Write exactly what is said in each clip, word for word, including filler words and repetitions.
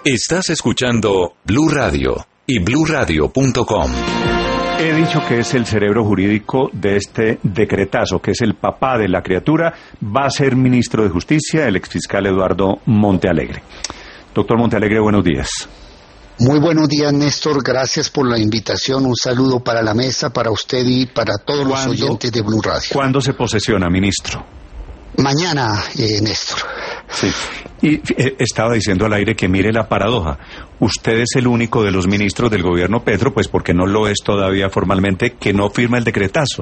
Estás escuchando Blue Radio y blue radio punto com. He dicho que es el cerebro jurídico de este decretazo, que es el papá de la criatura. Va a ser ministro de Justicia el exfiscal Eduardo Montealegre. Doctor Montealegre, buenos días. Muy buenos días, Néstor. Gracias por la invitación. Un saludo para la mesa, para usted y para todos los oyentes de Blue Radio. ¿Cuándo se posesiona, ministro? Mañana, eh, Néstor. Sí. Y eh, estaba diciendo al aire que mire la paradoja. Usted es el único de los ministros del gobierno Petro, pues porque no lo es todavía formalmente, que no firma el decretazo.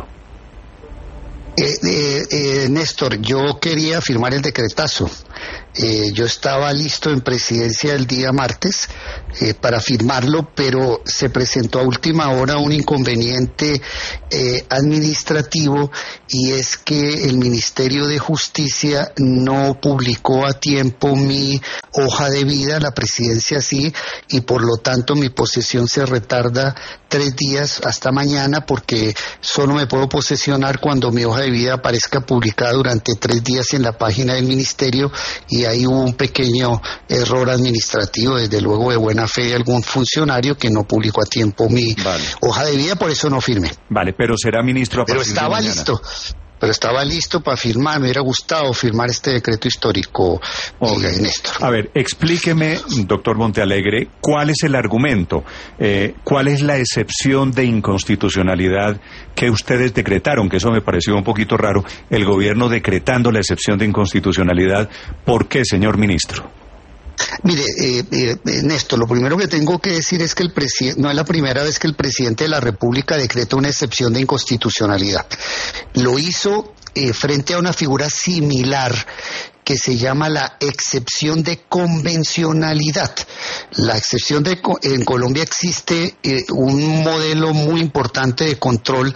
Eh, eh, eh, Néstor, yo quería firmar el decretazo. Eh, yo estaba listo en presidencia el día martes eh, para firmarlo, pero se presentó a última hora un inconveniente eh, administrativo, y es que el Ministerio de Justicia no publicó a tiempo mi hoja de vida, la presidencia sí, y por lo tanto mi posesión se retarda tres días hasta mañana, porque solo me puedo posesionar cuando mi hoja de vida aparezca publicada durante tres días en la página del Ministerio, y ahí hubo un pequeño error administrativo, desde luego de buena fe de algún funcionario que no publicó a tiempo mi vale. hoja de vida, por eso no firmé. Vale, pero será ministro a Pero partir estaba de mañana. listo. Pero estaba listo para firmar, me hubiera gustado firmar este decreto histórico, okay. eh, Néstor. A ver, explíqueme, doctor Montealegre, ¿cuál es el argumento? Eh, ¿Cuál es la excepción de inconstitucionalidad que ustedes decretaron? Que eso me pareció un poquito raro, el gobierno decretando la excepción de inconstitucionalidad. ¿Por qué, señor ministro? Mire, eh, eh, Néstor, lo primero que tengo que decir es que el presidente, no es la primera vez que el presidente de la República decreta una excepción de inconstitucionalidad. Lo hizo eh, frente a una figura similar que se llama la excepción de convencionalidad. La excepción de en Colombia existe eh, un modelo muy importante de control,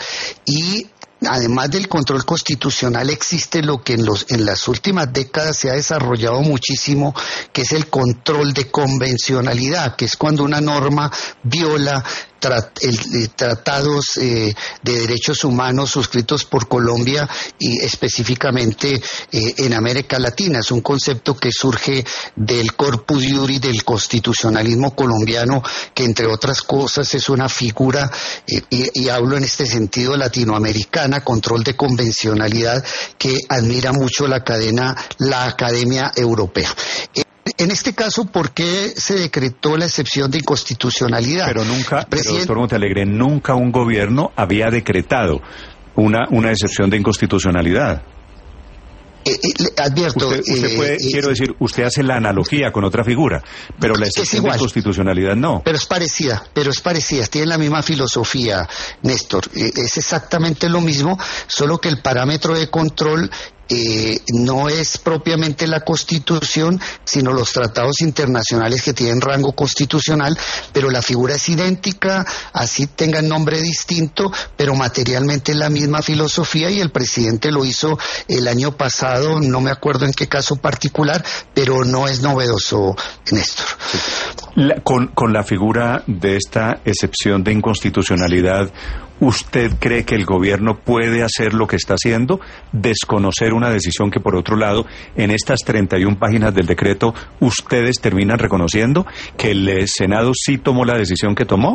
y además del control constitucional existe lo que en los en las últimas décadas se ha desarrollado muchísimo, que es el control de convencionalidad, que es cuando una norma viola Trat, el, eh, tratados eh, de derechos humanos suscritos por Colombia y específicamente eh, en América Latina. Es un concepto que surge del corpus juris del constitucionalismo colombiano, que entre otras cosas es una figura, eh, y, y hablo en este sentido latinoamericana, control de convencionalidad, que admira mucho la cadena, la Academia Europea. Eh, En este caso, ¿por qué se decretó la excepción de inconstitucionalidad? Pero nunca, Presidente... pero, doctor Montealegre, nunca un gobierno había decretado una, una excepción de inconstitucionalidad. Eh, eh, le advierto... Usted, usted puede, eh, quiero decir, usted hace la analogía con otra figura, pero la excepción de inconstitucionalidad no. Pero es parecida, pero es parecida, tiene la misma filosofía, Néstor. Eh, es exactamente lo mismo, solo que el parámetro de control Eh, no es propiamente la Constitución, sino los tratados internacionales que tienen rango constitucional, pero la figura es idéntica, así tengan nombre distinto, pero materialmente es la misma filosofía, y el presidente lo hizo el año pasado, no me acuerdo en qué caso particular, pero no es novedoso, Néstor. Sí. La, con, con la figura de esta excepción de inconstitucionalidad, ¿usted cree que el gobierno puede hacer lo que está haciendo? Desconocer una decisión que, por otro lado, en estas treinta y una páginas del decreto, ustedes terminan reconociendo que el Senado sí tomó la decisión que tomó.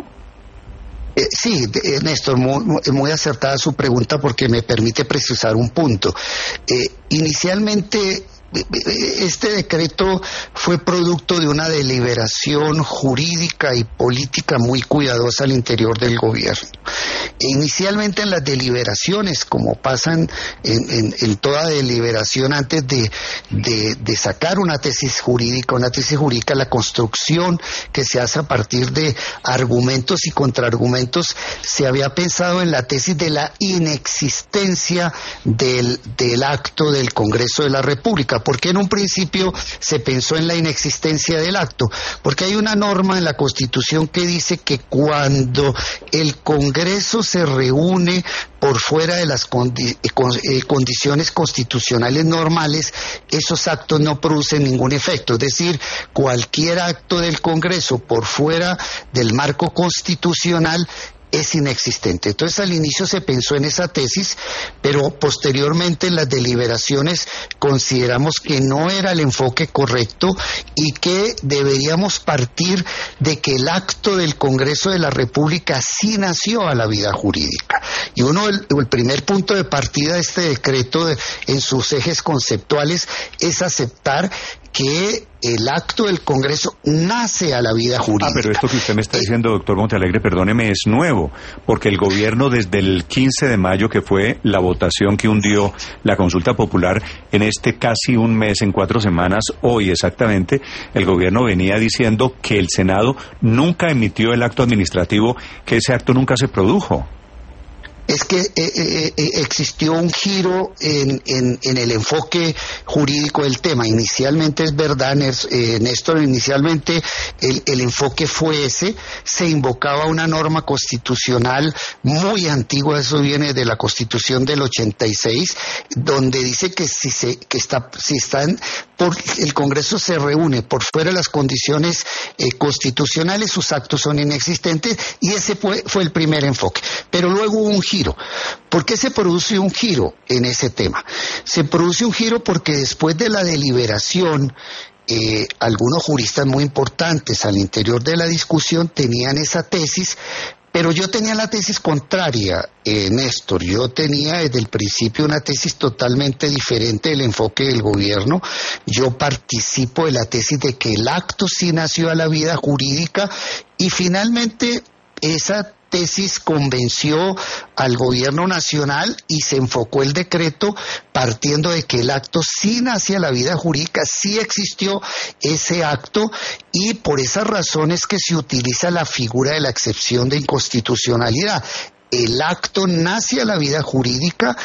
Eh, sí, eh, Néstor, muy, muy acertada su pregunta, porque me permite precisar un punto. Eh, inicialmente, este decreto fue producto de una deliberación jurídica y política muy cuidadosa al interior del gobierno. Inicialmente, en las deliberaciones, como pasan en, en, en toda deliberación antes de, de, de sacar una tesis jurídica, una tesis jurídica, la construcción que se hace a partir de argumentos y contraargumentos, se había pensado en la tesis de la inexistencia del, del acto del Congreso de la República. ¿Por qué en un principio se pensó en la inexistencia del acto? Porque hay una norma en la Constitución que dice que cuando el Congreso se reúne por fuera de las condi- eh, condiciones constitucionales normales, esos actos no producen ningún efecto. Es decir, cualquier acto del Congreso por fuera del marco constitucional es inexistente. Entonces al inicio se pensó en esa tesis, pero posteriormente en las deliberaciones consideramos que no era el enfoque correcto y que deberíamos partir de que el acto del Congreso de la República sí nació a la vida jurídica. Y uno, el, el primer punto de partida de este decreto de, en sus ejes conceptuales es aceptar que el acto del Congreso nace a la vida jurídica. Ah, pero esto que usted me está diciendo, doctor Montealegre, perdóneme, es nuevo, porque el gobierno desde el quince de mayo, que fue la votación que hundió la consulta popular, en este casi un mes, en cuatro semanas, hoy exactamente, el gobierno venía diciendo que el Senado nunca emitió el acto administrativo, que ese acto nunca se produjo. Es que eh, eh, eh, existió un giro en, en, en el enfoque jurídico del tema. Inicialmente, es verdad, eh, Néstor, inicialmente el, el enfoque fue ese, se invocaba una norma constitucional muy antigua, eso viene de la Constitución del ochenta y seis, donde dice que si se que está si están por el Congreso se reúne por fuera de las condiciones eh, constitucionales, sus actos son inexistentes, y ese fue, fue el primer enfoque. Pero luego hubo un giro. ¿Por qué se produce un giro en ese tema? Se produce un giro porque después de la deliberación, eh, algunos juristas muy importantes al interior de la discusión tenían esa tesis, pero yo tenía la tesis contraria, eh, Néstor. Yo tenía desde el principio una tesis totalmente diferente del enfoque del gobierno. Yo participo de la tesis de que el acto sí nació a la vida jurídica, y finalmente esa tesis convenció al gobierno nacional y se enfocó el decreto partiendo de que el acto sí nace a la vida jurídica, sí existió ese acto, y por esas razones que se utiliza la figura de la excepción de inconstitucionalidad. El acto nace a la vida jurídica,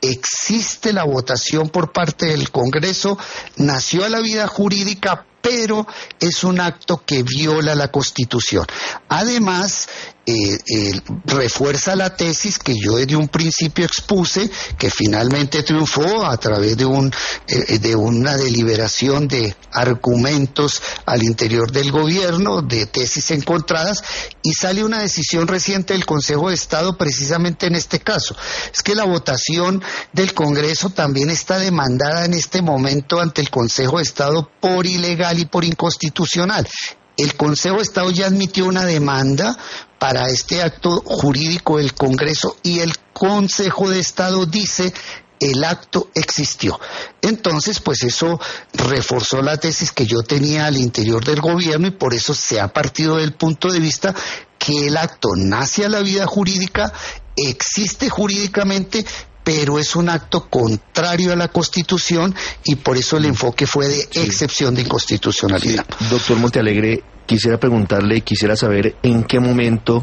existe la votación por parte del Congreso, nació a la vida jurídica, pero es un acto que viola la Constitución. Además, eh, eh, refuerza la tesis que yo desde un principio expuse, que finalmente triunfó a través de un eh, de una deliberación de argumentos al interior del gobierno, de tesis encontradas, y sale una decisión reciente del Consejo de Estado precisamente en este caso. Es que la votación del Congreso también está demandada en este momento ante el Consejo de Estado por ilegal y por inconstitucional. El Consejo de Estado ya admitió una demanda para este acto jurídico del Congreso, y el Consejo de Estado dice el acto existió. Entonces, pues eso reforzó la tesis que yo tenía al interior del gobierno, y por eso se ha partido del punto de vista que el acto nace a la vida jurídica, existe jurídicamente, pero es un acto contrario a la Constitución, y por eso el enfoque fue de sí. excepción de inconstitucionalidad. Sí. Doctor Montealegre, quisiera preguntarle, quisiera saber en qué momento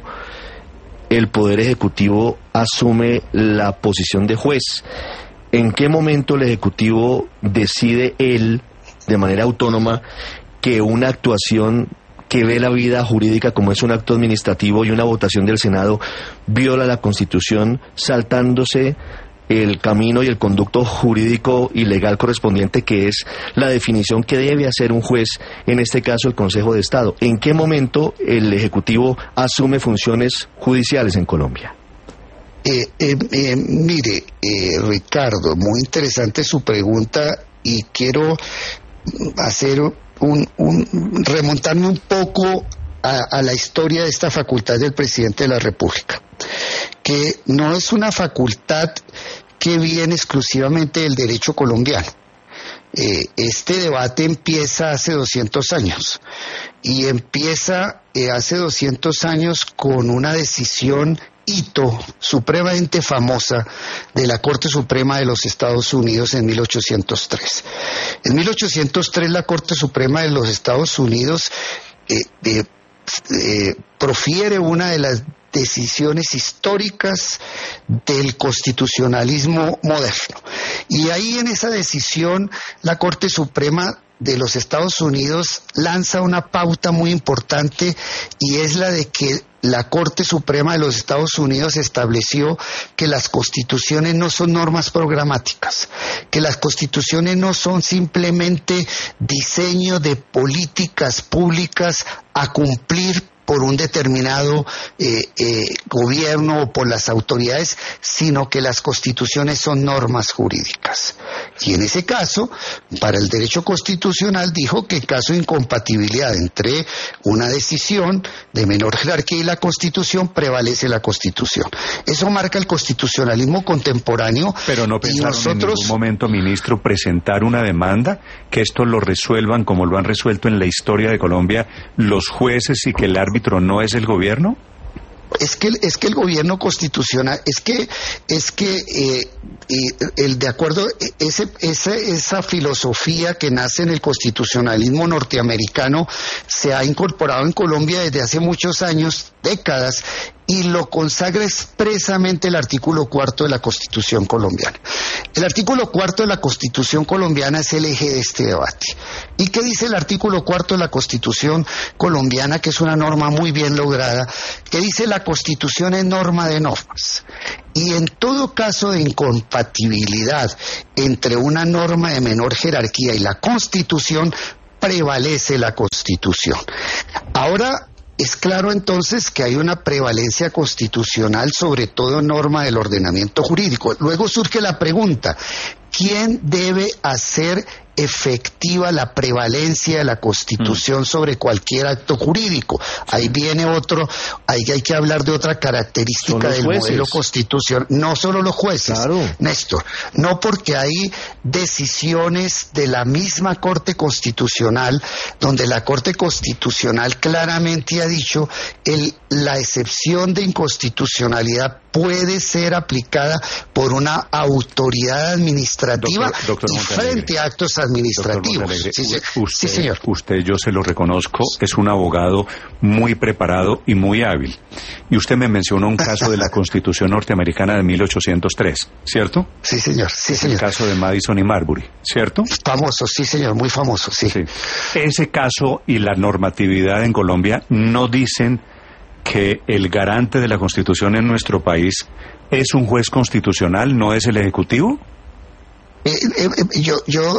el Poder Ejecutivo asume la posición de juez. ¿En qué momento el Ejecutivo decide él, de manera autónoma, que una actuación que ve la vida jurídica como es un acto administrativo y una votación del Senado viola la Constitución, saltándose el camino y el conducto jurídico y legal correspondiente, que es la definición que debe hacer un juez, en este caso el Consejo de Estado? ¿En qué momento el Ejecutivo asume funciones judiciales en Colombia? Eh, eh, eh, mire, eh, Ricardo, muy interesante su pregunta, y quiero hacer un, un remontarme un poco a, a la historia de esta facultad del presidente de la República, que no es una facultad que viene exclusivamente del derecho colombiano. Eh, este debate empieza hace doscientos años, y empieza eh, hace doscientos años con una decisión hito supremamente famosa de la Corte Suprema de los Estados Unidos en mil ochocientos tres. En mil ochocientos tres la Corte Suprema de los Estados Unidos eh, eh, eh, profiere una de las decisiones históricas del constitucionalismo moderno. Y ahí, en esa decisión, la Corte Suprema de los Estados Unidos lanza una pauta muy importante, y es la de que la Corte Suprema de los Estados Unidos estableció que las constituciones no son normas programáticas, que las constituciones no son simplemente diseño de políticas públicas a cumplir por un determinado eh, eh, gobierno o por las autoridades, sino que las constituciones son normas jurídicas. Y en ese caso, para el derecho constitucional dijo que en caso de incompatibilidad entre una decisión de menor jerarquía y la Constitución, prevalece la Constitución. Eso marca el constitucionalismo contemporáneo. Pero no pensaron nosotros... en ningún momento, ministro, presentar una demanda, que esto lo resuelvan como lo han resuelto en la historia de Colombia los jueces y que el árbitro no es el gobierno. Es que, es que el gobierno constitucional, es que, es que eh, el de acuerdo, ese, esa, esa filosofía que nace en el constitucionalismo norteamericano se ha incorporado en Colombia desde hace muchos años, décadas, y lo consagra expresamente el artículo cuarto de la Constitución colombiana. El artículo cuarto de la Constitución colombiana es el eje de este debate. ¿Y qué dice el artículo cuarto de la Constitución colombiana, que es una norma muy bien lograda? Que dice: la Constitución es norma de normas. Y en todo caso de incompatibilidad entre una norma de menor jerarquía y la Constitución, prevalece la Constitución. Ahora, es claro entonces que hay una prevalencia constitucional sobre todo norma del ordenamiento jurídico. Luego surge la pregunta: ¿quién debe hacer efectiva la prevalencia de la Constitución mm. sobre cualquier acto jurídico? Ahí viene otro, ahí hay que hablar de otra característica del jueces. Modelo constitucional. No solo los jueces, claro. Néstor, no, porque hay decisiones de la misma Corte Constitucional, donde la Corte Constitucional claramente ha dicho el, la excepción de inconstitucionalidad puede ser aplicada por una autoridad administrativa doctor, doctor y frente a actos administrativos. Sí, usted, sí, señor. Usted, yo se lo reconozco, es un abogado muy preparado y muy hábil. Y usted me mencionó un caso de la Constitución norteamericana de mil ochocientos tres, ¿cierto? Sí, señor. Sí, señor. El caso de Madison y Marbury, ¿cierto? Famoso, sí, señor, muy famoso, sí. sí. Ese caso y la normatividad en Colombia no dicen que el garante de la Constitución en nuestro país es un juez constitucional, ¿no es el Ejecutivo? Eh, eh, yo, yo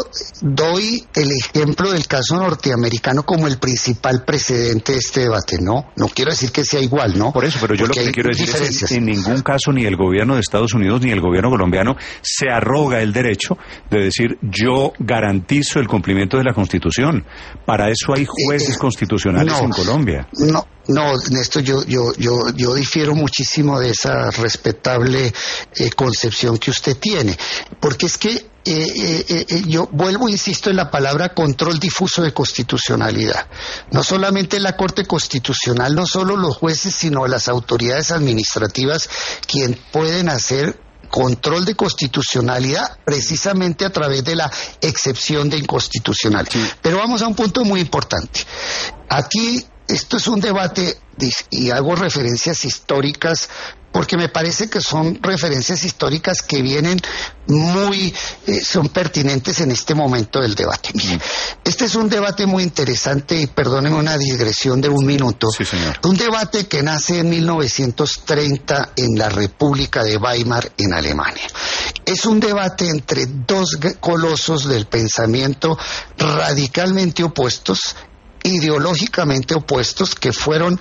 doy el ejemplo del caso norteamericano como el principal precedente de este debate, ¿no? No quiero decir que sea igual, ¿no? Por eso, pero yo Porque lo que quiero decir es que en ningún caso ni el gobierno de Estados Unidos ni el gobierno colombiano se arroga el derecho de decir: yo garantizo el cumplimiento de la Constitución. Para eso hay jueces eh, constitucionales no, en Colombia. No. No, Néstor, yo, yo, yo, yo difiero muchísimo de esa respetable eh, concepción que usted tiene, porque es que eh, eh, eh, yo vuelvo, insisto, en la palabra control difuso de constitucionalidad. No solamente la Corte Constitucional, no solo los jueces, sino las autoridades administrativas, quien pueden hacer control de constitucionalidad precisamente a través de la excepción de inconstitucionalidad. Sí. Pero vamos a un punto muy importante. Aquí esto es un debate, y hago referencias históricas porque me parece que son referencias históricas que vienen muy, eh, son pertinentes en este momento del debate. Mire, este es un debate muy interesante, y perdónenme una digresión de un minuto. Sí, señor. Un debate que nace en mil novecientos treinta en la República de Weimar, en Alemania. Es un debate entre dos colosos del pensamiento radicalmente opuestos, ideológicamente opuestos, que fueron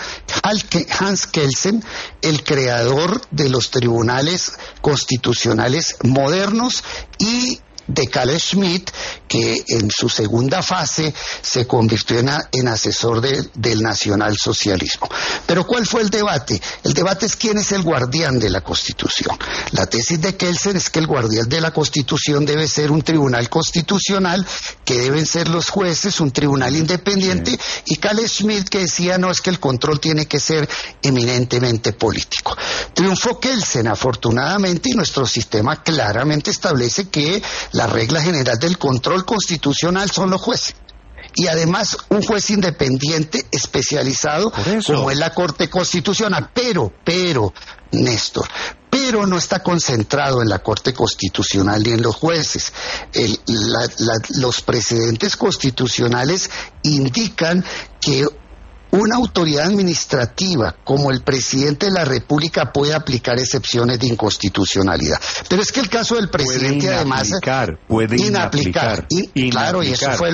Hans Kelsen, el creador de los tribunales constitucionales modernos, y de Carl Schmitt, que en su segunda fase se convirtió en, a, en asesor de, del nacionalsocialismo. Pero ¿cuál fue el debate? El debate es quién es el guardián de la Constitución. La tesis de Kelsen es que el guardián de la Constitución debe ser un tribunal constitucional, que deben ser los jueces, un tribunal independiente, sí. Y Carl Schmitt, que decía no, es que el control tiene que ser eminentemente político. Triunfó Kelsen, afortunadamente, y nuestro sistema claramente establece que la regla general del control constitucional son los jueces. Y además un juez independiente especializado como es la Corte Constitucional. Pero, pero, Néstor, pero no está concentrado en la Corte Constitucional ni en los jueces. El, la, la, los precedentes constitucionales indican que una autoridad administrativa como el presidente de la República puede aplicar excepciones de inconstitucionalidad. Pero es que el caso del presidente, puede además... Puede inaplicar. inaplicar. Y, claro, y eso fue lo...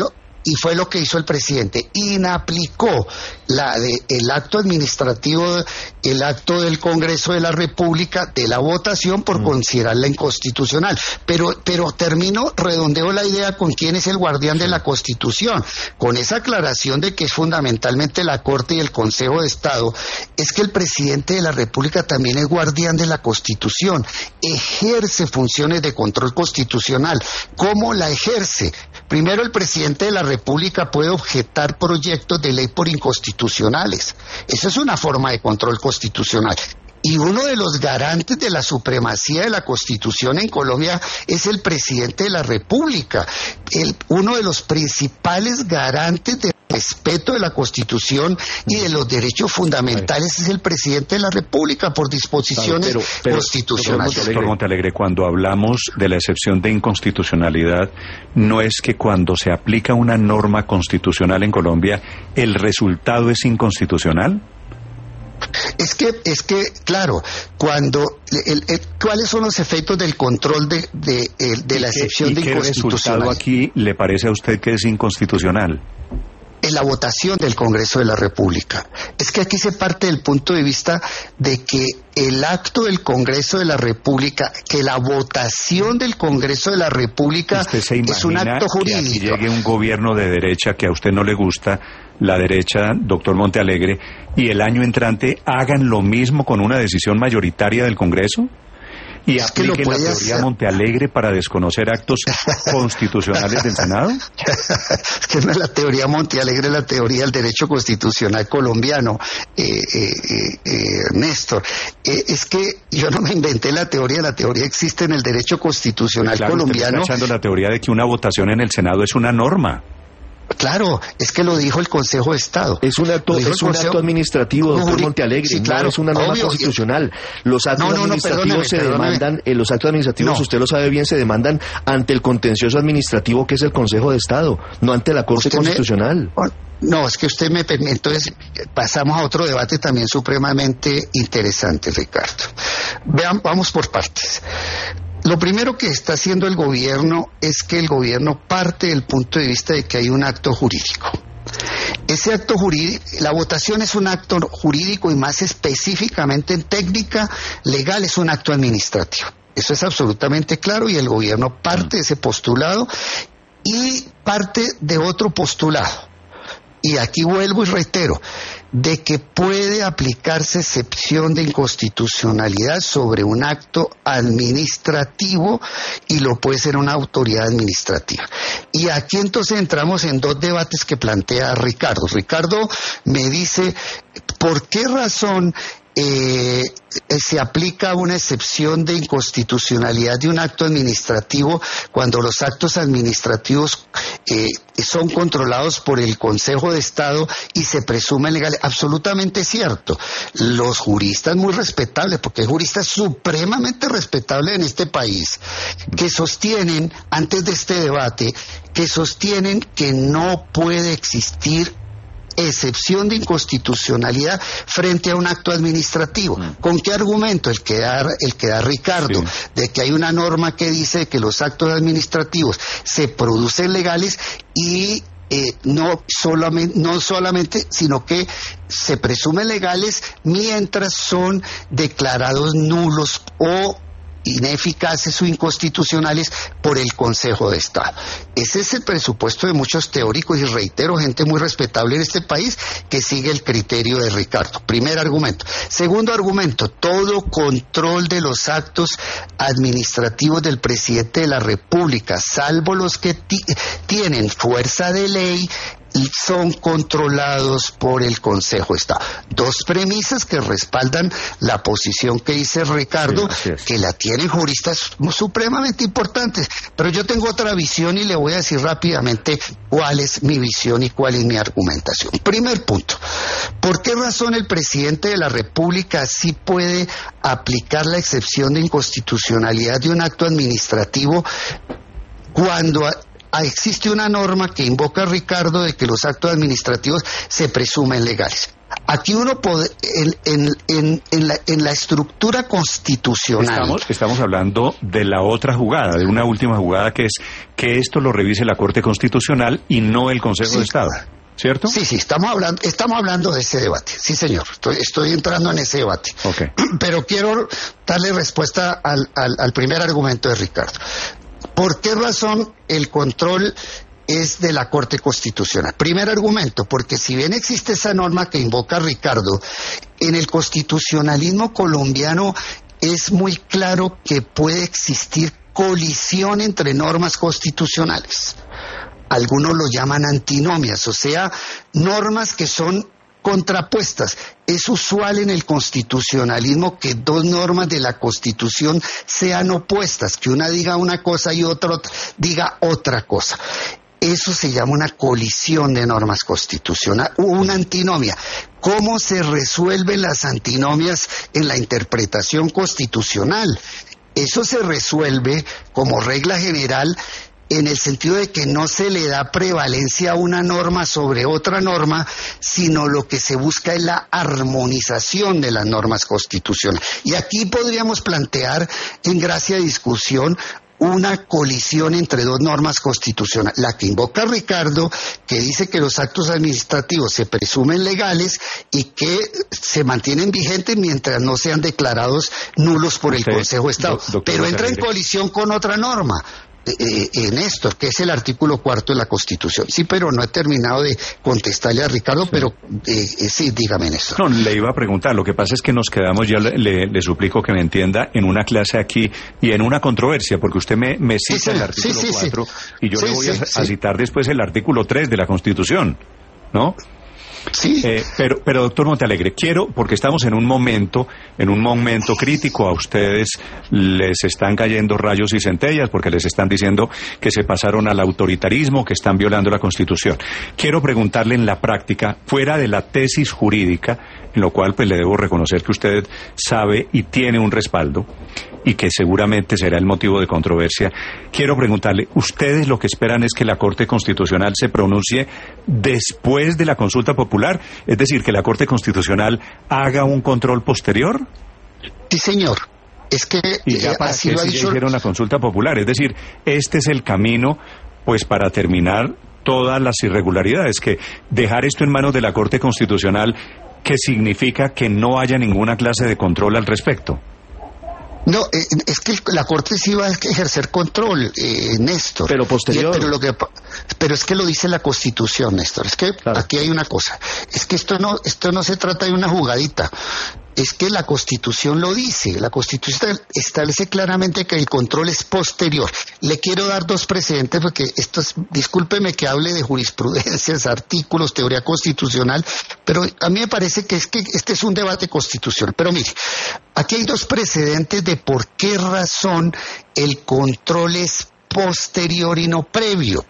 y fue lo que hizo el presidente, inaplicó la de el acto administrativo, el acto del Congreso de la República de la votación por mm. considerarla inconstitucional. Pero, pero termino, redondeo la idea con quién es el guardián de la Constitución, con esa aclaración de que es fundamentalmente la Corte y el Consejo de Estado. Es que el presidente de la República también es guardián de la Constitución, ejerce funciones de control constitucional. ¿Cómo la ejerce? Primero, el presidente de la República puede objetar proyectos de ley por inconstitucionales. Eso es una forma de control constitucional. Y uno de los garantes de la supremacía de la Constitución en Colombia es el presidente de la República. El, uno de los principales garantes de respeto de la Constitución y de los derechos fundamentales es el presidente de la República por disposiciones claro, pero, pero, constitucionales. Doctor Montealegre, cuando hablamos de la excepción de inconstitucionalidad, no es que cuando se aplica una norma constitucional en Colombia, el resultado es inconstitucional. Es que, es que, claro, cuando, el, el, ¿cuáles son los efectos del control de, de, de, de la excepción de inconstitucionalidad? ¿Qué resultado aquí le parece a usted que es inconstitucional? En la votación del Congreso de la República. Es que aquí se parte del punto de vista de que el acto del Congreso de la República, que la votación del Congreso de la República es un acto jurídico. Que aquí llegue un gobierno de derecha que a usted no le gusta, la derecha, doctor Montealegre, y el año entrante hagan lo mismo con una decisión mayoritaria del Congreso? ¿Y es apliquen que la teoría hacer. Montealegre para desconocer actos constitucionales del Senado? Es que no es la teoría Montealegre, es la teoría del derecho constitucional colombiano, eh, eh, eh, Néstor. Eh, es que yo no me inventé la teoría, la teoría existe en el derecho constitucional claro, colombiano. Usted está echando la teoría de que una votación en el Senado es una norma. Claro, es que lo dijo el Consejo de Estado. Es un acto, es un Consejo... acto administrativo, doctor Montealegre, sí, claro, no es una norma obvio, constitucional. Los actos no, no, administrativos no, perdóname, se perdóname. demandan, eh, los actos administrativos, no. usted lo sabe bien, se demandan ante el contencioso administrativo que es el Consejo de Estado, no ante la Corte Constitucional. Me... No, es que usted me permite, entonces pasamos a otro debate también supremamente interesante, Ricardo. Vean, vamos por partes. Lo primero que está haciendo el gobierno es que el gobierno parte del punto de vista de que hay un acto jurídico. Ese acto jurídico, la votación es un acto jurídico y más específicamente en técnica legal es un acto administrativo. Eso es absolutamente claro y el gobierno parte de ese postulado y parte de otro postulado. Y aquí vuelvo y reitero, de que puede aplicarse excepción de inconstitucionalidad sobre un acto administrativo y lo puede ser una autoridad administrativa. Y aquí entonces entramos en dos debates que plantea Ricardo. Ricardo me dice, ¿por qué razón Eh, se aplica una excepción de inconstitucionalidad de un acto administrativo cuando los actos administrativos eh, son controlados por el Consejo de Estado y se presumen legales? Absolutamente cierto. Los juristas muy respetables, porque hay juristas supremamente respetables en este país, que sostienen, antes de este debate, que sostienen que no puede existir excepción de inconstitucionalidad frente a un acto administrativo. Mm. ¿Con qué argumento? El que da, el que da Ricardo, sí. de que hay una norma que dice que los actos administrativos se producen legales y eh, no solamente, no solamente, sino que se presumen legales mientras son declarados nulos o ineficaces o inconstitucionales por el Consejo de Estado. Ese es el presupuesto de muchos teóricos y reitero, gente muy respetable en este país que sigue el criterio de Ricardo. Primer argumento. Segundo argumento, todo control de los actos administrativos del presidente de la República, salvo los que t- tienen fuerza de ley, son controlados por el Consejo de Estado. Dos premisas que respaldan la posición que dice Ricardo, sí, que la tienen juristas supremamente importantes. Pero yo tengo otra visión y le voy a decir rápidamente cuál es mi visión y cuál es mi argumentación. Primer punto, ¿por qué razón el presidente de la República sí puede aplicar la excepción de inconstitucionalidad de un acto administrativo cuando existe una norma que invoca a Ricardo de que los actos administrativos se presumen legales. Aquí uno puede, en, en, en, en, la, en la estructura constitucional... Estamos, estamos hablando de la otra jugada, de una última jugada que es que esto lo revise la Corte Constitucional y no el Consejo sí. de Estado, ¿cierto? Sí, sí, estamos hablando, estamos hablando de ese debate, sí señor, estoy, estoy entrando en ese debate. Okay. Pero quiero darle respuesta al, al, al primer argumento de Ricardo. ¿Por qué razón el control es de la Corte Constitucional? Primer argumento, porque si bien existe esa norma que invoca Ricardo, en el constitucionalismo colombiano es muy claro que puede existir colisión entre normas constitucionales. Algunos lo llaman antinomias, o sea, normas que son contrapuestas. Es usual en el constitucionalismo que dos normas de la Constitución sean opuestas, que una diga una cosa y otra diga otra cosa. Eso se llama una colisión de normas constitucionales, o una antinomia. ¿Cómo se resuelven las antinomias en la interpretación constitucional? Eso se resuelve como regla general en el sentido de que no se le da prevalencia a una norma sobre otra norma, sino lo que se busca es la armonización de las normas constitucionales. Y aquí podríamos plantear, en gracia de discusión, una colisión entre dos normas constitucionales, la que invoca Ricardo, que dice que los actos administrativos se presumen legales y que se mantienen vigentes mientras no sean declarados nulos por el Usted, Consejo de Estado, do, pero entra en colisión con otra norma. Eh, eh, Néstor, que es el artículo cuarto de la Constitución. Sí, pero no he terminado de contestarle a Ricardo, sí. pero eh, eh, sí, dígame, Néstor. No, le iba a preguntar, lo que pasa es que nos quedamos, yo le, le, le suplico que me entienda, en una clase aquí y en una controversia, porque usted me, me cita sí, sí, el artículo sí, sí, cuatro sí. y yo sí, le voy sí, a, a citar después el artículo tres de la Constitución, ¿no? Sí. Eh, pero, pero doctor Montealegre, quiero, porque estamos en un momento, en un momento crítico, a ustedes les están cayendo rayos y centellas porque les están diciendo que se pasaron al autoritarismo, que están violando la Constitución. Quiero preguntarle en la práctica, fuera de la tesis jurídica, en lo cual pues le debo reconocer que usted sabe y tiene un respaldo, y que seguramente será el motivo de controversia. Quiero preguntarle, ¿ustedes lo que esperan es que la Corte Constitucional se pronuncie después de la consulta popular? Es decir, que la Corte Constitucional haga un control posterior. Sí, señor. Es que y ya para así que lo ha si dicho... ya hicieron la consulta popular. Es decir, este es el camino, pues, para terminar todas las irregularidades, que dejar esto en manos de la Corte Constitucional, que significa que no haya ninguna clase de control al respecto. No, eh, es que la Corte sí va a ejercer control, eh, Néstor. Pero posterior. Y, pero, lo que, pero es que lo dice la Constitución, Néstor. Es que claro. Aquí hay una cosa. Es que esto no, esto no se trata de una jugadita. Es que la Constitución lo dice. La Constitución establece claramente que el control es posterior. Le quiero dar dos precedentes porque esto es, discúlpeme que hable de jurisprudencias, artículos, teoría constitucional, pero a mí me parece que es que este es un debate constitucional. Pero mire, aquí hay dos precedentes de por qué razón el control es posterior y no previo.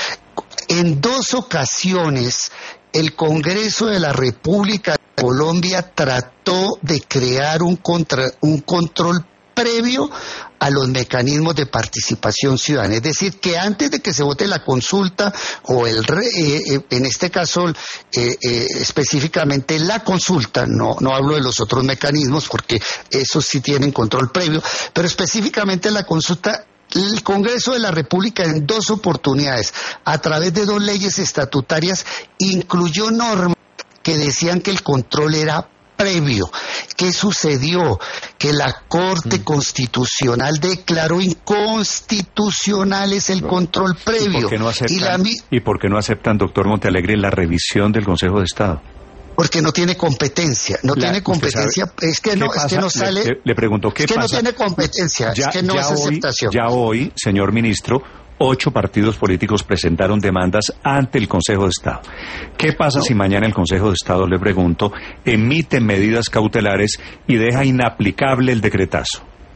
En dos ocasiones, el Congreso de la República de Colombia trató de crear un, contra, un control previo a los mecanismos de participación ciudadana. Es decir, que antes de que se vote la consulta, o el re, eh, en este caso eh, eh, específicamente la consulta, no, no hablo de los otros mecanismos porque esos sí tienen control previo, pero específicamente la consulta, el Congreso de la República en dos oportunidades, a través de dos leyes estatutarias, incluyó normas que decían que el control era previo. ¿Qué sucedió? Que la Corte mm. Constitucional declaró inconstitucional es el control previo. ¿Y por qué no aceptan, y la, ¿y por qué no aceptan, doctor Montealegre, la revisión del Consejo de Estado? Porque no tiene competencia, no la, tiene competencia, es que no, es que no sale. Le, le pregunto, ¿qué es que pasa? no tiene competencia, ya, es que no es hoy, aceptación. Ya hoy, señor ministro, ocho partidos políticos presentaron demandas ante el Consejo de Estado. ¿Qué pasa no. si mañana el Consejo de Estado, le pregunto, emite medidas cautelares y deja inaplicable el decretazo?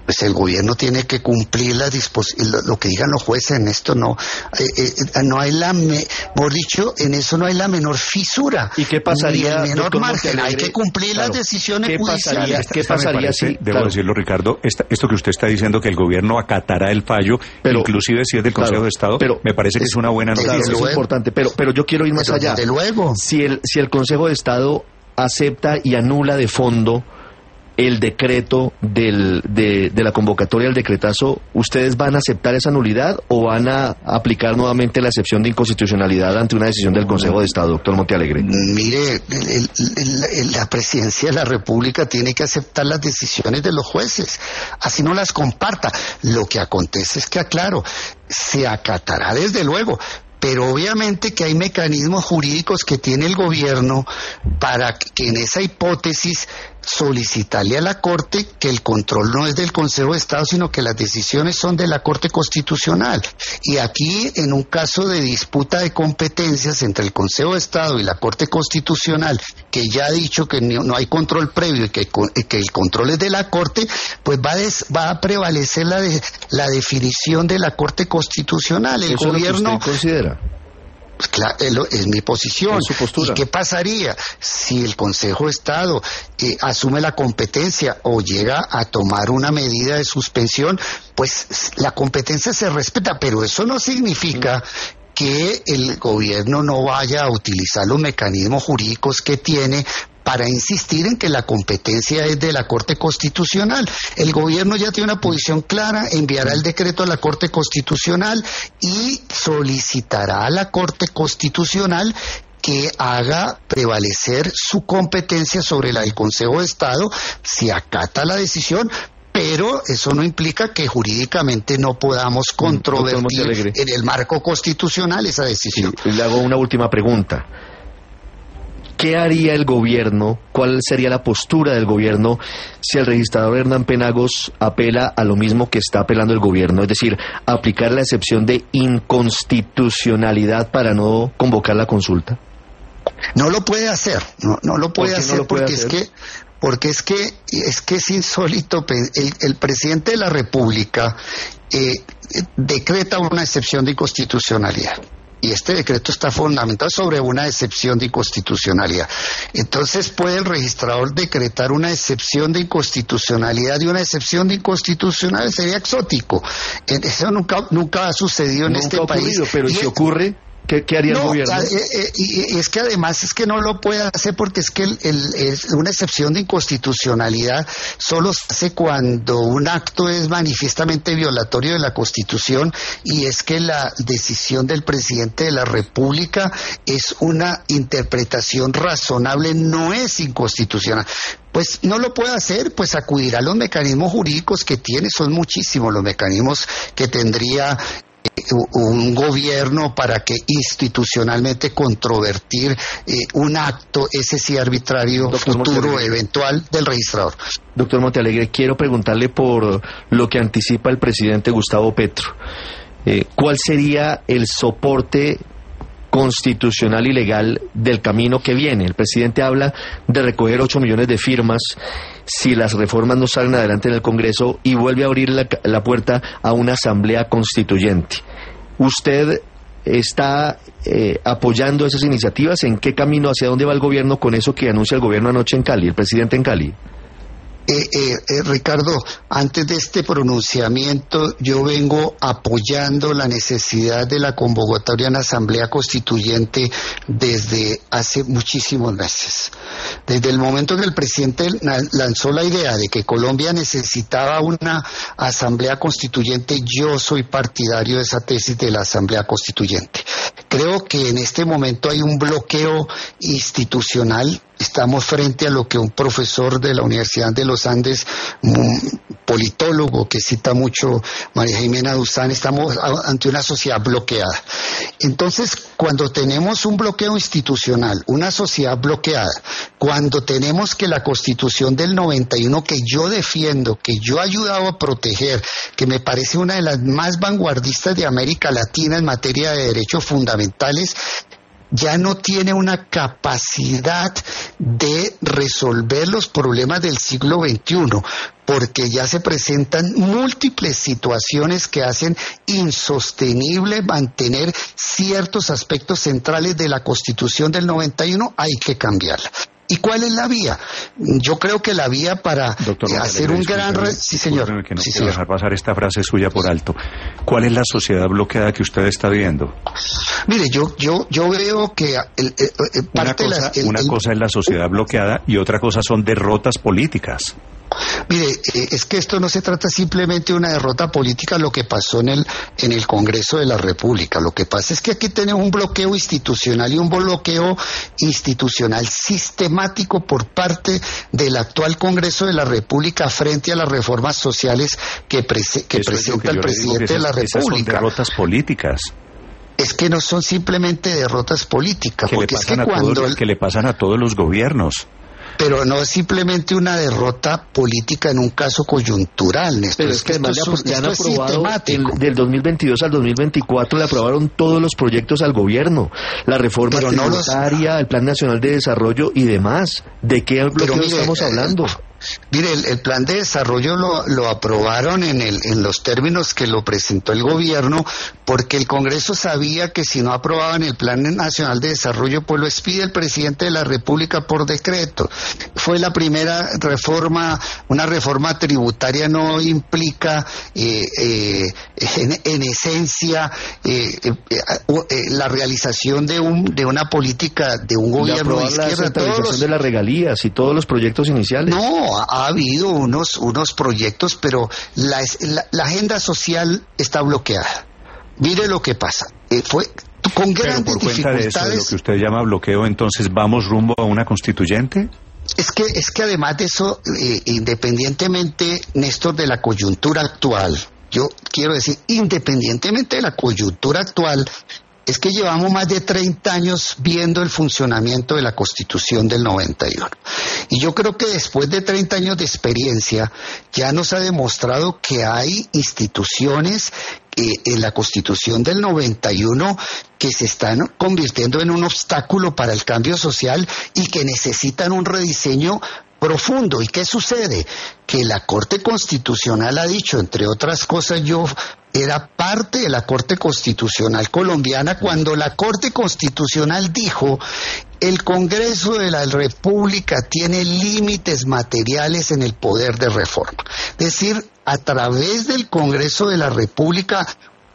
pues el gobierno tiene que cumplir las disposiciones, lo que digan los jueces. En esto no, eh, eh, no hay la, me, mejor dicho, en eso no hay la menor fisura. ¿Y qué pasaría? Ni el menor margen, hay que cumplir claro, las decisiones ¿qué judiciales. Pasaría, ¿Qué pasaría parece, si, debo claro. decirlo, Ricardo, esta, esto que usted está diciendo, que el gobierno acatará el fallo, pero, inclusive si es del Consejo claro, de Estado, pero, me parece que es una buena noticia. Claro, eso es importante, pero, pero yo quiero ir más pero allá. Desde luego. Si el, si el Consejo de Estado acepta y anula de fondo el decreto del, de, de la convocatoria del decretazo, ¿ustedes van a aceptar esa nulidad o van a aplicar nuevamente la excepción de inconstitucionalidad ante una decisión del Consejo de Estado, doctor Montealegre? Mire, el, el, el, la presidencia de la República tiene que aceptar las decisiones de los jueces, así no las comparta. Lo que acontece es que, aclaro, se acatará desde luego, pero obviamente que hay mecanismos jurídicos que tiene el gobierno para que en esa hipótesis solicitarle a la Corte que el control no es del Consejo de Estado, sino que las decisiones son de la Corte Constitucional. Y aquí, en un caso de disputa de competencias entre el Consejo de Estado y la Corte Constitucional, que ya ha dicho que no hay control previo y que, que el control es de la Corte, pues va, des, va a prevalecer la, de, la definición de la Corte Constitucional. El ¿Eso gobierno... es lo que usted considera? Claro, es mi posición. Es su postura. ¿Y qué pasaría si el Consejo de Estado eh, asume la competencia o llega a tomar una medida de suspensión? Pues la competencia se respeta, pero eso no significa que el gobierno no vaya a utilizar los mecanismos jurídicos que tiene para insistir en que la competencia es de la Corte Constitucional. El gobierno ya tiene una posición clara, enviará el decreto a la Corte Constitucional y solicitará a la Corte Constitucional que haga prevalecer su competencia sobre la del Consejo de Estado, si acata la decisión. Pero eso no implica que jurídicamente no podamos controvertir en el marco constitucional esa decisión. Sí, le hago una última pregunta. ¿Qué haría el gobierno? ¿Cuál sería la postura del gobierno si el registrador Hernán Penagos apela a lo mismo que está apelando el gobierno? Es decir, aplicar la excepción de inconstitucionalidad para no convocar la consulta. No lo puede hacer, no, no lo puede hacer no lo puede porque hacer? es que porque es que es que es insólito. El, el presidente de la República eh, decreta una excepción de inconstitucionalidad. Y este decreto está fundamentado sobre una excepción de inconstitucionalidad. Entonces, ¿puede el registrador decretar una excepción de inconstitucionalidad y una excepción de inconstitucionalidad? Sería exótico. Eso nunca nunca ha sucedido en nunca este ha ocurrido, país. Pero y si es, ocurre, ¿qué, qué haría no, el gobierno? Eh, eh, y, y es que además es que no lo puede hacer porque es que el, el, el, una excepción de inconstitucionalidad solo se hace cuando un acto es manifiestamente violatorio de la Constitución, y es que la decisión del presidente de la República es una interpretación razonable, no es inconstitucional. Pues no lo puede hacer, pues acudirá a los mecanismos jurídicos que tiene, son muchísimos los mecanismos que tendría un gobierno para que institucionalmente controvertir eh, un acto, ese sí arbitrario, Doctor futuro, Montealegre. eventual del registrador. Doctor Montealegre, quiero preguntarle por lo que anticipa el presidente Gustavo Petro. Eh, ¿Cuál sería el soporte constitucional y legal del camino que viene? El presidente habla de recoger ocho millones de firmas si las reformas no salen adelante en el Congreso y vuelve a abrir la, la puerta a una asamblea constituyente. ¿Usted está eh, apoyando esas iniciativas? ¿En qué camino, hacia dónde va el gobierno con eso que anuncia el gobierno anoche en Cali, el presidente en Cali? Eh, eh, eh, Ricardo, antes de este pronunciamiento yo vengo apoyando la necesidad de la convocatoria a una asamblea constituyente desde hace muchísimos meses. Desde el momento que el presidente lanzó la idea de que Colombia necesitaba una asamblea constituyente, yo soy partidario de esa tesis de la asamblea constituyente. Creo que en este momento hay un bloqueo institucional. Estamos frente a lo que un profesor de la Universidad de los Andes, un politólogo que cita mucho María Jimena Duzán, estamos ante una sociedad bloqueada. Entonces, cuando tenemos un bloqueo institucional, una sociedad bloqueada, cuando tenemos que la Constitución del noventa y uno, que yo defiendo, que yo he ayudado a proteger, que me parece una de las más vanguardistas de América Latina en materia de derechos fundamentales, ya no tiene una capacidad de resolver los problemas del siglo veintiuno, porque ya se presentan múltiples situaciones que hacen insostenible mantener ciertos aspectos centrales de la Constitución del noventa y uno, hay que cambiarla. ¿Y cuál es la vía? Yo creo que la vía para Doctor eh, hacer un gran... Re... Sí, señor. Que no sí, quiero señor. dejar pasar esta frase suya por alto. ¿Cuál es la sociedad bloqueada que usted está viendo? Mire, yo yo yo veo que el, el, el, parte una cosa, de la, el, una el, cosa es la sociedad bloqueada y otra cosa son derrotas políticas. Mire, eh, es que esto no se trata simplemente de una derrota política, lo que pasó en el en el Congreso de la República. Lo que pasa es que aquí tenemos un bloqueo institucional y un bloqueo institucional sistemático por parte del actual Congreso de la República frente a las reformas sociales que, prese, que presenta el presidente esas, de la República. Esas son derrotas políticas. Es que no son simplemente derrotas políticas, que porque le es que pasan a cuando... todos, que le pasan a todos los gobiernos. Pero no es simplemente una derrota política en un caso coyuntural, Néstor. Pero es que además esto, le han esto es aprobado, el, sistemático. del dos mil veintidós al dos mil veinticuatro le aprobaron todos los proyectos al gobierno, la reforma Pero no los- tributaria, el Plan Nacional de Desarrollo y demás. ¿De qué bloqueo mire, estamos eh, hablando? Mire, el, el plan de desarrollo lo, lo aprobaron en, el, en los términos que lo presentó el gobierno, porque el Congreso sabía que si no aprobaban el Plan Nacional de Desarrollo, pues lo expide el presidente de la República por decreto. Fue la primera reforma, una reforma tributaria no implica eh, eh, en, en esencia eh, eh, eh, la realización de, un, de una política de un Y gobierno de aprobar la izquierda. Todos centralización los- de las regalías y todos los proyectos iniciales. No, ha, ha habido unos, unos proyectos, pero la, la, la agenda social está bloqueada. Mire lo que pasa. Eh, fue con Pero grandes por cuenta de eso, de dificultades. lo que usted llama bloqueo, entonces ¿vamos rumbo a una constituyente? Es que, es que además de eso, eh, independientemente, Néstor, de la coyuntura actual, yo quiero decir, independientemente de la coyuntura actual, es que llevamos más de treinta años viendo el funcionamiento de la Constitución del noventa y uno. Y yo creo que después de treinta años de experiencia, ya nos ha demostrado que hay instituciones eh, en la Constitución del noventa y uno que se están convirtiendo en un obstáculo para el cambio social y que necesitan un rediseño profundo. ¿Y qué sucede? Que la Corte Constitucional ha dicho, entre otras cosas, yo era parte de la Corte Constitucional colombiana cuando la Corte Constitucional dijo: el Congreso de la República tiene límites materiales en el poder de reforma. Es decir, a través del Congreso de la República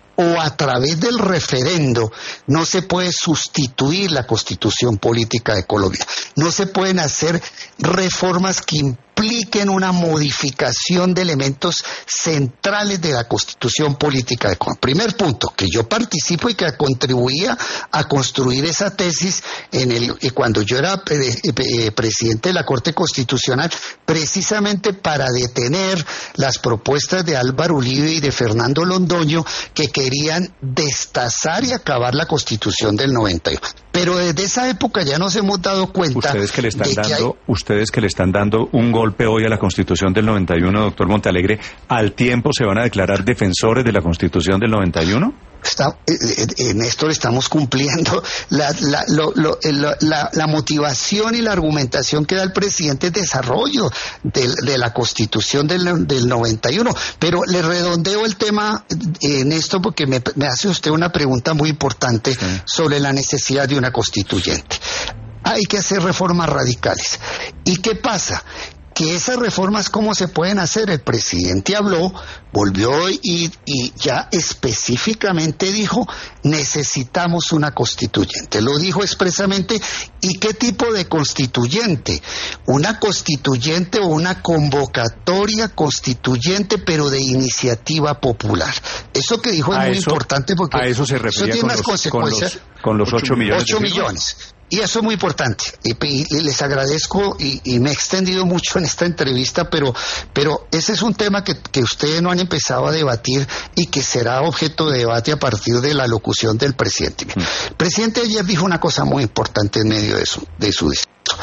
o a través del referendo no se puede sustituir la Constitución Política de Colombia. No se pueden hacer reformas que impliquen una modificación de elementos centrales de la Constitución Política de Colombia. Primer punto, que yo participo y que contribuía a construir esa tesis en el eh, cuando yo era eh, eh, presidente de la Corte Constitucional, precisamente para detener las propuestas de Álvaro Uribe y de Fernando Londoño, que querían destazar y acabar la Constitución del noventa y uno. Pero desde esa época ya nos hemos dado cuenta Ustedes que le están de que dando, hay... ustedes que le están dando un golpe hoy a la Constitución del noventa y uno, doctor Montealegre, ¿al tiempo se van a declarar defensores de la Constitución del noventa y uno? Está, eh, eh, Néstor, estamos cumpliendo la, la, lo, lo, la, la, la motivación y la argumentación que da el presidente de desarrollo de, de la Constitución del, del noventa y uno. Pero le redondeo el tema, eh, Néstor, porque me, me hace usted una pregunta muy importante sí. sobre la necesidad de una constituyente. Hay que hacer reformas radicales. ¿Y qué pasa? Que esas reformas, ¿cómo se pueden hacer? El presidente habló, volvió y, y ya específicamente dijo, necesitamos una constituyente. Lo dijo expresamente. ¿Y qué tipo de constituyente? Una constituyente o una convocatoria constituyente, pero de iniciativa popular. Eso que dijo es muy eso, importante porque a eso se refería eso tiene con, unas los, consecuencias. Con los, con los ocho millones. ocho millones. Y eso es muy importante, y, y les agradezco y, y me he extendido mucho en esta entrevista, pero, pero ese es un tema que, que ustedes no han empezado a debatir y que será objeto de debate a partir de la locución del presidente. Mm. El presidente ayer dijo una cosa muy importante en medio de su, de su discurso.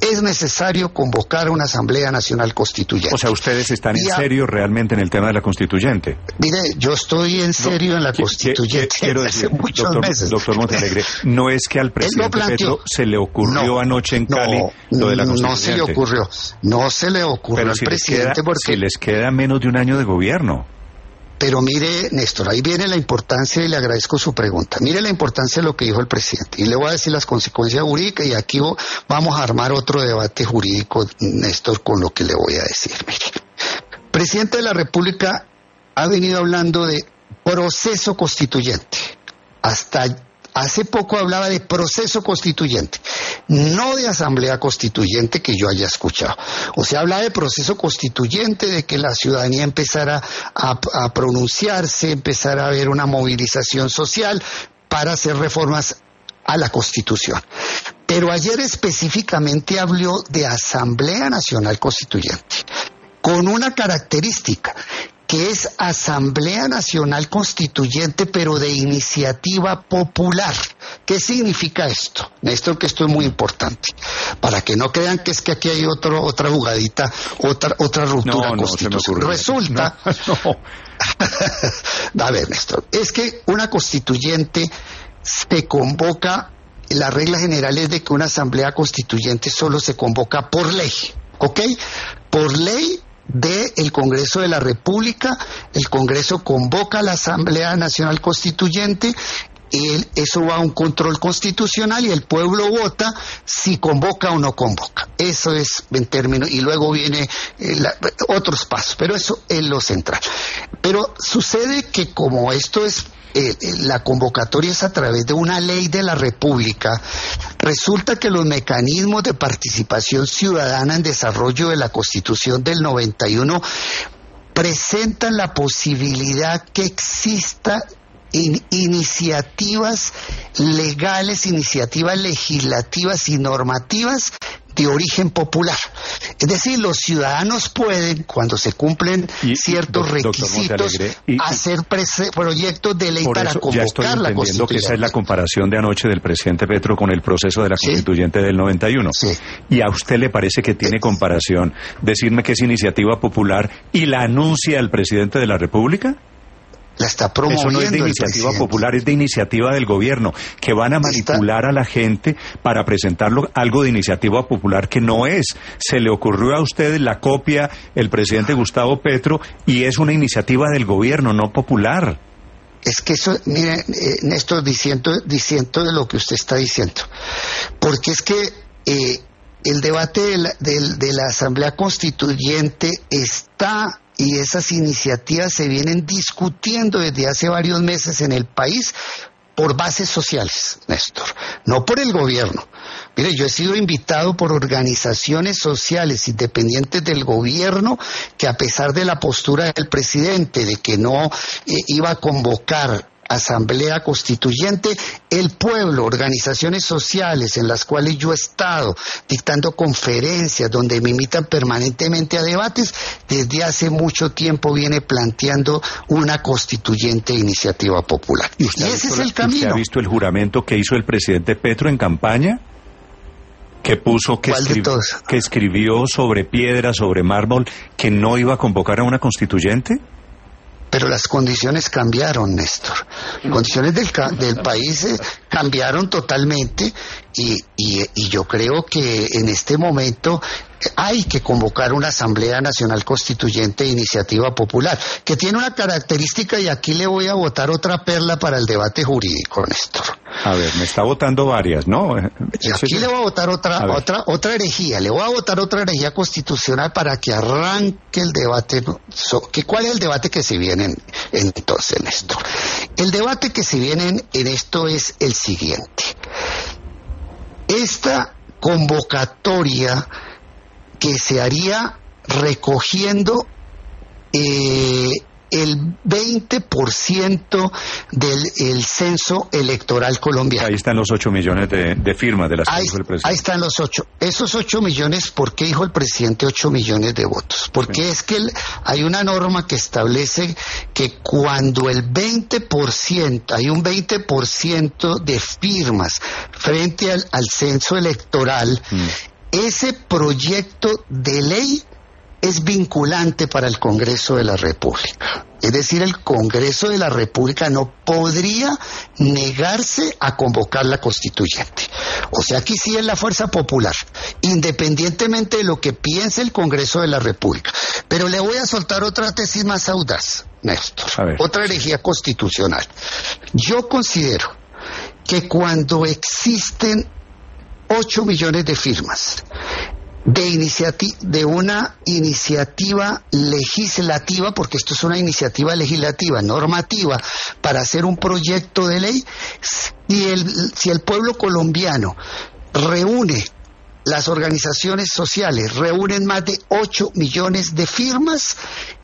es necesario convocar una Asamblea Nacional Constituyente. O sea, ¿ustedes están en a, serio realmente en el tema de la Constituyente? Mire, yo estoy en serio no, en la Constituyente quiero desde decir, muchos doctor, meses. Doctor Montealegre, ¿no es que al presidente Petro se le ocurrió no, anoche en Cali no, lo de la Constituyente? No se le ocurrió, no se le ocurrió Pero al si presidente les queda, porque... si les queda menos de un año de gobierno. Pero mire, Néstor, ahí viene la importancia y le agradezco su pregunta. Mire la importancia de lo que dijo el presidente. Y le voy a decir las consecuencias jurídicas y aquí vamos a armar otro debate jurídico, Néstor, con lo que le voy a decir. Mire, el presidente de la República ha venido hablando de proceso constituyente. Hasta hace poco hablaba de proceso constituyente, no de asamblea constituyente que yo haya escuchado. O sea, hablaba de proceso constituyente, de que la ciudadanía empezara a, a pronunciarse, empezara a haber una movilización social para hacer reformas a la Constitución. Pero ayer específicamente habló de Asamblea Nacional Constituyente, con una característica, que es Asamblea Nacional Constituyente, pero de iniciativa popular. ¿Qué significa esto? Néstor, que esto es muy importante, para que no crean que es que aquí hay otro, otra jugadita, otra, otra ruptura no, no, constitucional. Resulta... No, no. A ver, Néstor, es que una constituyente se convoca, la regla general es de que una asamblea constituyente solo se convoca por ley, ¿ok? Por ley del Congreso de la República. El Congreso convoca a la Asamblea Nacional Constituyente, y eso va a un control constitucional y el pueblo vota si convoca o no convoca. Eso es en términos, y luego viene eh, la, otros pasos, pero eso es lo central. Pero sucede que como esto es Eh, la convocatoria es a través de una ley de la República, resulta que los mecanismos de participación ciudadana en desarrollo de la Constitución del noventa y uno presentan la posibilidad que exista in, iniciativas legales, iniciativas legislativas y normativas de origen popular. Es decir, los ciudadanos pueden, cuando se cumplen y, ciertos do, requisitos, y, hacer prese, proyectos de ley para convocar ya estoy la Constitución. Que esa es la comparación de anoche del presidente Petro con el proceso de la ¿Sí? Constituyente del noventa y uno. Sí. ¿Y a usted le parece que tiene comparación decirme que es iniciativa popular y la anuncia el presidente de la República? La está promoviendo. Eso no es de iniciativa popular, es de iniciativa del gobierno, que van a manipular está... a la gente para presentarlo algo de iniciativa popular que no es. Se le ocurrió a usted la copia el presidente Gustavo Petro y es una iniciativa del gobierno, no popular. Es que eso, mire, eh, Néstor, diciendo, diciendo de lo que usted está diciendo, porque es que eh, el debate de la, de, de la Asamblea Constituyente está... y esas iniciativas se vienen discutiendo desde hace varios meses en el país por bases sociales, Néstor, no por el gobierno. Mire, yo he sido invitado por organizaciones sociales independientes del gobierno que, a pesar de la postura del presidente de que no eh, iba a convocar Asamblea Constituyente, el pueblo, organizaciones sociales en las cuales yo he estado dictando conferencias donde me invitan permanentemente a debates, desde hace mucho tiempo viene planteando una constituyente iniciativa popular. ¿Y, usted y ese es el camino. ¿Usted ha visto el juramento que hizo el presidente Petro en campaña? Que puso, que, escrib que escribió sobre piedra, sobre mármol, que no iba a convocar a una constituyente. Pero las condiciones cambiaron, Néstor. Las condiciones del, del país eh, cambiaron totalmente y, y, y yo creo que en este momento hay que convocar una Asamblea Nacional Constituyente de Iniciativa Popular, que tiene una característica, y aquí le voy a botar otra perla para el debate jurídico, Néstor. A ver, me está votando varias, ¿no? Y aquí le voy a votar otra, a otra, otra herejía, le voy a votar otra herejía constitucional para que arranque el debate. ¿Cuál es el debate que se viene en, entonces, Néstor? El debate que se viene en, en esto es el siguiente. Esta convocatoria que se haría recogiendo eh, el veinte por ciento del el censo electoral colombiano. Ahí están los ocho millones de, de firmas de las que ahí, dijo el presidente. Ahí están los ocho. Esos ocho millones, ¿por qué dijo el presidente ocho millones de votos? Porque sí. es que el, hay una norma que establece que cuando el veinte por ciento, hay un veinte por ciento de firmas frente al, al censo electoral, mm. ese proyecto de ley es vinculante para el Congreso de la República. Es decir, el Congreso de la República no podría negarse a convocar la constituyente. O sea, aquí sí es la fuerza popular, independientemente de lo que piense el Congreso de la República. Pero le voy a soltar otra tesis más audaz, Néstor, otra herejía constitucional. Yo considero que cuando existen ocho millones de firmas de iniciativa, de una iniciativa legislativa, porque esto es una iniciativa legislativa, normativa, para hacer un proyecto de ley, si el, si el pueblo colombiano reúne, las organizaciones sociales reúnen más de ocho millones de firmas,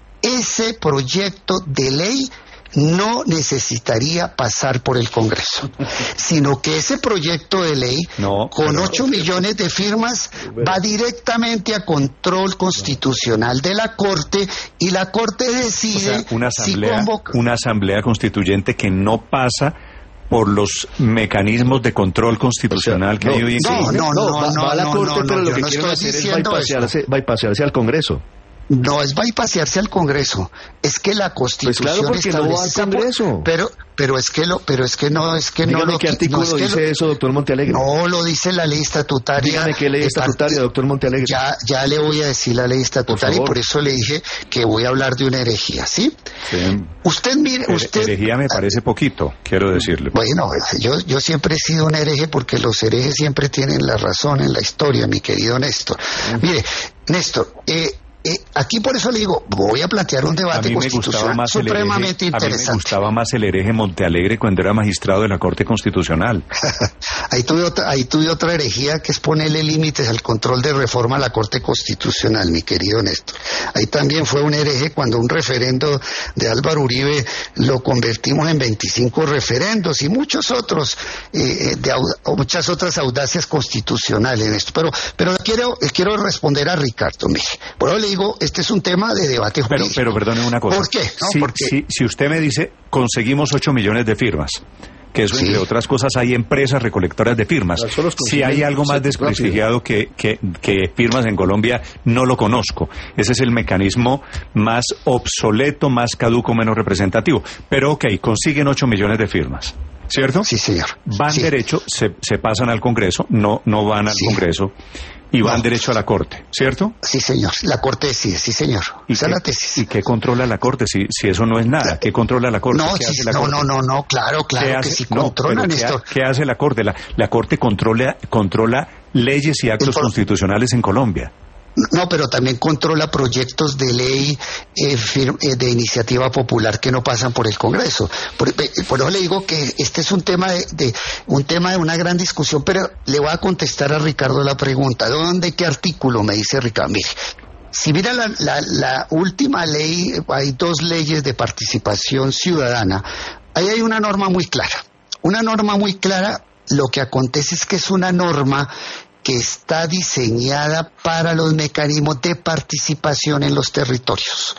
ese proyecto de ley no necesitaría pasar por el Congreso, sino que ese proyecto de ley, no, con ocho millones de firmas, va directamente a control constitucional de la Corte, y la Corte decide, o sea, una asamblea, si convoca... una asamblea constituyente que no pasa por los mecanismos de control constitucional, o sea, que hay hoy en no, no, no, va, no, va a la no, Corte, no, no, pero no, lo que no quieren hacer es bypasearse, bypasearse al Congreso. No es bypasearse al Congreso, es que la Constitución pues claro, porque no va al Congreso. Pero, pero es que lo, pero es que no, es que Dígame no lo. ¿qué artículo no es dice lo, eso, doctor Montealegre? No lo dice la ley estatutaria. Dígame qué ley estatutaria, doctor Montealegre. Ya, ya le voy a decir la ley estatutaria, por y por eso le dije que voy a hablar de una herejía, ¿sí? Sí. Usted mire, usted. Herejía me parece poquito, quiero decirle. Bueno, yo, yo siempre he sido un hereje porque los herejes siempre tienen la razón en la historia, mi querido Néstor. Uh-huh. Mire, Néstor, eh. Eh, aquí por eso le digo, voy a plantear un debate constitucional supremamente hereje, interesante. A mí me gustaba más el hereje Montealegre cuando era magistrado de la Corte Constitucional. ahí, tuve otra, ahí tuve otra herejía, que es ponerle límites al control de reforma a la Corte Constitucional, mi querido Néstor. Ahí también fue un hereje cuando un referendo de Álvaro Uribe lo convertimos en veinticinco referendos y muchos otros, eh, de, muchas otras audacias constitucionales en esto. Pero, pero quiero, quiero responder a Ricardo, mire. Por eso le digo, este es un tema de debate jurídico. Pero, pero perdone una cosa. ¿Por qué? No, si, porque... si, si usted me dice, conseguimos ocho millones de firmas, que eso, sí, entre otras cosas, hay empresas recolectoras de firmas. Si hay algo más desprestigiado que, que, que firmas en Colombia, no lo conozco. Ese es el mecanismo más obsoleto, más caduco, menos representativo. Pero ok, consiguen ocho millones de firmas, ¿cierto? Sí, señor. Van sí. derecho, se, se pasan al Congreso, no, no van al sí. Congreso. Y van no. derecho a la Corte, ¿cierto? Sí, señor. La Corte decide, sí, señor. ¿Y Esa qué, es la tesis. ¿Y qué controla la Corte si, si eso no es nada? ¿Qué controla la Corte? No, ¿Qué sí, hace la no, Corte? no, no, no, claro, claro que sí controla, no, Néstor. ¿qué, ¿Qué hace la Corte? La, la Corte controla, controla leyes y actos por... constitucionales en Colombia. No, pero también controla proyectos de ley eh, fir, eh, de iniciativa popular que no pasan por el Congreso. Por, por eso le digo que este es un tema de, de un tema de una gran discusión, pero le voy a contestar a Ricardo la pregunta. ¿Dónde, qué artículo? Me dice Ricardo. Mire, si mira la, la, la última ley, hay dos leyes de participación ciudadana. Ahí hay una norma muy clara. Una norma muy clara, lo que acontece es que es una norma que está diseñada para los mecanismos de participación en los territorios.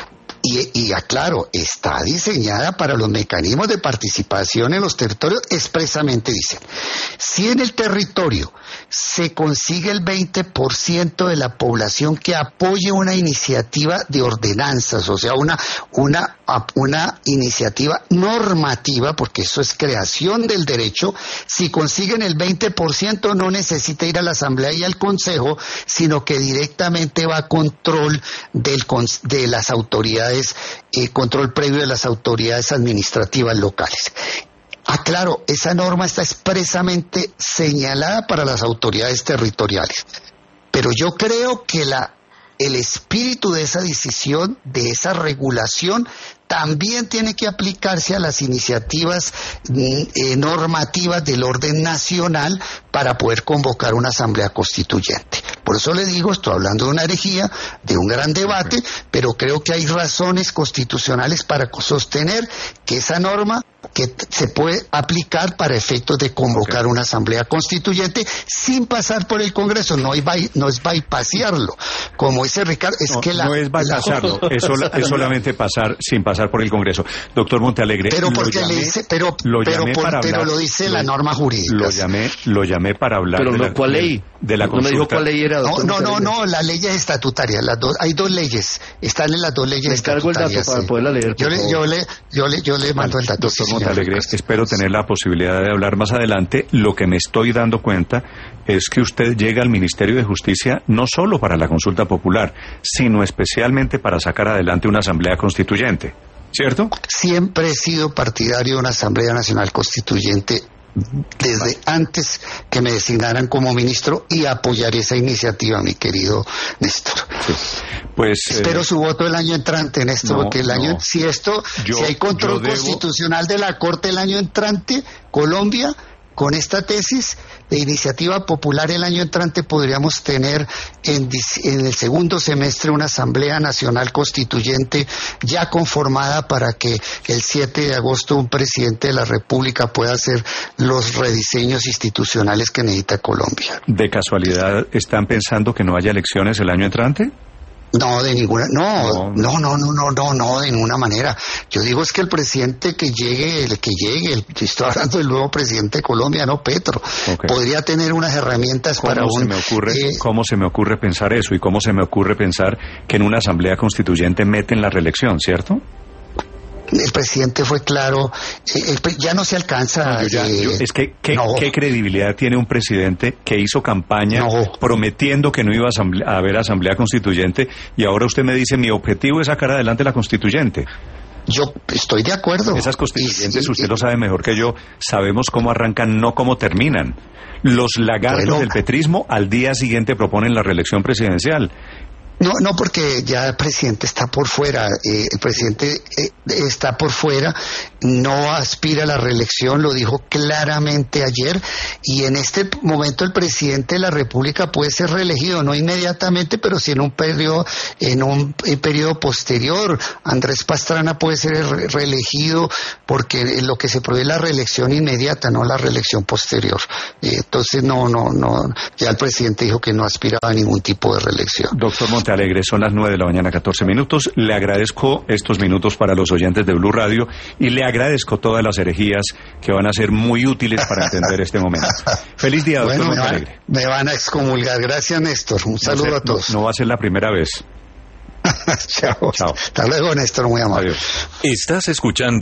Y, y aclaro, está diseñada para los mecanismos de participación en los territorios, expresamente dicen, si en el territorio se consigue el veinte por ciento de la población que apoye una iniciativa de ordenanzas, o sea, una, una, una iniciativa normativa, porque eso es creación del derecho, si consiguen el veinte por ciento no necesita ir a la Asamblea y al Consejo, sino que directamente va a control del, de las autoridades, eh, control previo de las autoridades administrativas locales. Aclaro, esa norma está expresamente señalada para las autoridades territoriales, pero yo creo que la, el espíritu de esa decisión, de esa regulación, también tiene que aplicarse a las iniciativas eh, normativas del orden nacional para poder convocar una asamblea constituyente. Por eso le digo, estoy hablando de una herejía, de un gran debate, pero creo que hay razones constitucionales para sostener que esa norma que t- se puede aplicar para efectos de convocar Okay. una asamblea constituyente sin pasar por el Congreso. No, hay by- no es bypasearlo, como dice Ricardo, es No, que la... no es bypassarlo, es, sola- es solamente pasar sin pasar por el Congreso. Doctor Montealegre, Pero lo porque llamé, le dice, pero, lo pero, llamé por- para pero hablar- lo dice lo- la norma jurídica. Lo llamé, lo llamé para hablar Pero de no, la, ¿cuál de- ley? de la No me dijo consulta. cuál ley era, No, doctor no, no, Montealegre. no, las leyes estatutarias, las dos, hay dos leyes, están en las dos leyes Me encargo el dato estatutarias. para sí. poderla leer, Yo por le, favor. yo le, yo le, yo le mando el dato. Doctor sí, señor Montealegre, Ricardo. espero tener la posibilidad de hablar más adelante. Lo que me estoy dando cuenta es que usted llega al Ministerio de Justicia no solo para la consulta popular, sino especialmente para sacar adelante una asamblea constituyente, ¿cierto? Siempre he sido partidario de una Asamblea Nacional Constituyente desde antes que me designaran como ministro y apoyaré esa iniciativa, mi querido Néstor. Pues Espero eh, su voto el año entrante, Néstor, no, porque el año, no. si esto, Yo- si hay control yo debo- constitucional de la Corte el año entrante, Colombia, con esta tesis de iniciativa popular el año entrante podríamos tener en, dic- en el segundo semestre una Asamblea Nacional Constituyente ya conformada para que el siete de agosto un presidente de la República pueda hacer los rediseños institucionales que necesita Colombia. ¿de casualidad están pensando que no haya elecciones el año entrante? No, de ninguna, no, No. no, no, no, no, no, no, de ninguna manera. Yo digo es que el presidente que llegue, el que llegue, el, estoy hablando del nuevo presidente de Colombia, no Petro, Ok. podría tener unas herramientas para ¿Cómo se un... me ocurre, eh, cómo se me ocurre pensar eso y cómo se me ocurre pensar que en una asamblea constituyente meten la reelección, ¿cierto? el presidente fue claro, eh, el pre- ya no se alcanza... Yo ya- eh, yo- es que ¿qué, no. qué credibilidad tiene un presidente que hizo campaña No. prometiendo que no iba a, asamble- a haber asamblea constituyente y ahora usted me dice mi objetivo es sacar adelante la constituyente? Yo estoy de acuerdo. Esas Y- constituyentes, y- usted lo sabe mejor que yo, sabemos cómo arrancan, no cómo terminan. Los lagartos Bueno. del petrismo al día siguiente proponen la reelección presidencial. No, no, porque ya el presidente está por fuera, eh, el presidente eh, está por fuera, no aspira a la reelección, lo dijo claramente ayer, y en este momento el presidente de la República puede ser reelegido, no inmediatamente, pero sí en un periodo, en un eh, periodo posterior. Andrés Pastrana puede ser re- reelegido porque lo que se prohíbe es la reelección inmediata, no la reelección posterior. Eh, entonces, no, no, no, ya el presidente dijo que no aspiraba a ningún tipo de reelección. Doctor Montealegre, son las nueve de la mañana, catorce minutos. Le agradezco estos minutos para los oyentes de Blue Radio y le agradezco todas las herejías que van a ser muy útiles para entender este momento. Feliz día, doctor Bueno, me van, Montealegre. me van a excomulgar. Gracias, Néstor. Un saludo No sé, a todos. No, no va a ser la primera vez. Chao. Chao. Hasta luego, Néstor. Muy amable. Adiós. Estás escuchando